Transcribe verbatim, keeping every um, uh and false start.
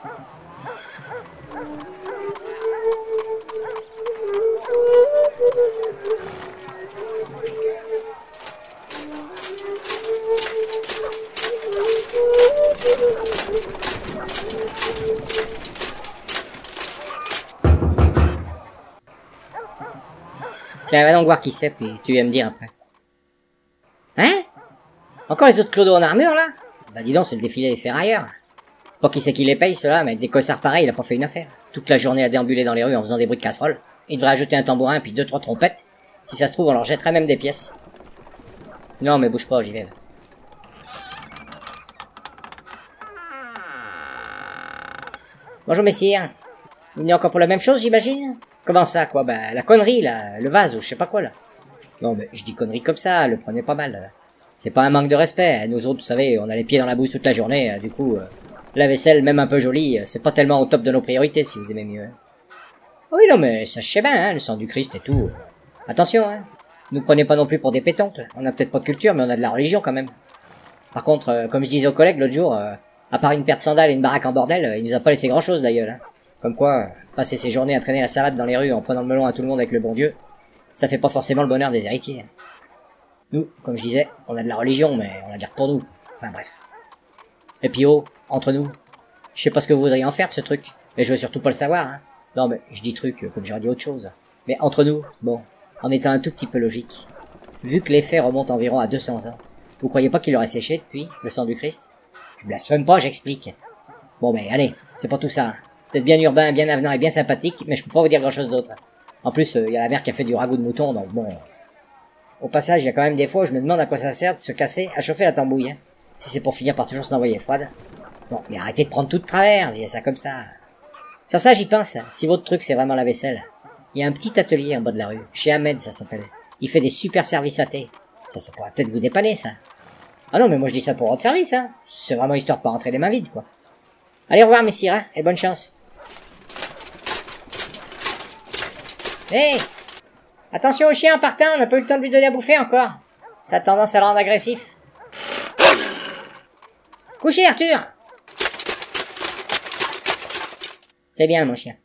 Tiens, va donc voir qui c'est, puis tu viens me dire après. Hein? Encore les autres clodos en armure, là? Bah dis donc, c'est le défilé des ferrailleurs. Pas qui c'est qui les paye, ceux-là, mais avec des cossards pareils, il a pas fait une affaire. Toute la journée à déambuler dans les rues en faisant des bruits de casseroles. Il devrait ajouter un tambourin, puis deux, trois trompettes. Si ça se trouve, on leur jetterait même des pièces. Non, mais bouge pas, j'y vais. Bonjour, messire. Vous venez encore pour la même chose, j'imagine? Comment ça, quoi? Bah, la connerie, là, le vase, ou je sais pas quoi, là. Non, mais je dis connerie comme ça, le prenez pas mal. C'est pas un manque de respect. Nous autres, vous savez, on a les pieds dans la bouse toute la journée, du coup, euh, la vaisselle, même un peu jolie, c'est pas tellement au top de nos priorités, si vous aimez mieux. Oui, non, mais ça, je sais bien, hein, le sang du Christ et tout. Attention, hein. Nous prenez pas non plus pour des pétoncles. On a peut-être pas de culture, mais on a de la religion, quand même. Par contre, euh, comme je disais aux collègues l'autre jour, euh, à part une paire de sandales et une baraque en bordel, euh, il nous a pas laissé grand-chose, d'ailleurs, hein. Comme quoi, passer ses journées à traîner la salade dans les rues en prenant le melon à tout le monde avec le bon Dieu, ça fait pas forcément le bonheur des héritiers. Nous, comme je disais, on a de la religion, mais on la garde pour nous. Enfin bref. Et puis oh, entre nous, je sais pas ce que vous voudriez en faire de ce truc, mais je veux surtout pas le savoir, hein. Non mais, je dis truc comme j'aurais dit autre chose. Mais entre nous, bon, en étant un tout petit peu logique, vu que les faits remontent environ à deux cents ans, vous croyez pas qu'il aurait séché depuis, le sang du Christ? Je blasphème pas, j'explique. Bon mais allez, c'est pas tout ça, hein. Vous êtes bien urbain, bien avenant et bien sympathique, mais je peux pas vous dire grand chose d'autre. En plus, il euh, y a la mère qui a fait du ragoût de mouton, donc bon... Au passage, il y a quand même des fois où je me demande à quoi ça sert de se casser à chauffer la tambouille, hein. Si c'est pour finir par toujours se l'envoyer froide. Bon, mais arrêtez de prendre tout de travers, disais ça comme ça. Sur ça, j'y pense, si votre truc c'est vraiment la vaisselle. Il y a un petit atelier en bas de la rue, chez Ahmed ça s'appelle. Il fait des super services à thé. Ça, ça pourrait peut-être vous dépanner, ça. Ah non, mais moi je dis ça pour votre service, hein. C'est vraiment histoire de pas rentrer les mains vides, quoi. Allez, au revoir, messire, hein, et bonne chance. Hé hey, attention au chien en partant, on n'a pas eu le temps de lui donner à bouffer encore. Ça a tendance à le rendre agressif. Couchez, Arthur. C'est bien, mon chien.